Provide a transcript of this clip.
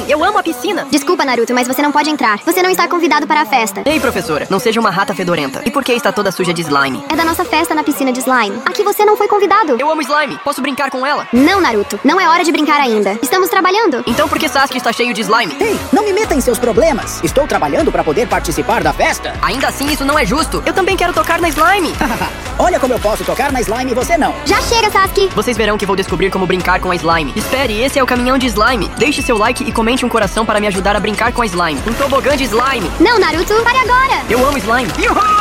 Eu amo a piscina. Desculpa, Naruto, mas você não pode entrar. Você não está convidado para a festa. Ei, professora, não seja uma rata fedorenta. E por que está toda suja de slime? É da nossa festa na piscina de slime. Aqui você não foi convidado. Eu amo slime. Posso brincar com ela? Não, Naruto. Não é hora de brincar ainda. Estamos trabalhando. Então por que Sasuke está cheio de slime? Ei, não me meta em seus problemas. Estou trabalhando para poder participar da festa. Ainda assim, isso não é justo. Eu também quero tocar na slime. Olha como eu posso tocar na slime e você não. Já chega, Sasuke. Vocês verão que vou descobrir como brincar com a slime. Espere, esse é o caminhão de slime. Deixe seu like e comente um coração para me ajudar a brincar com a slime. Um tobogã de slime. Não, Naruto. Pare agora. Eu amo slime. Yuhu!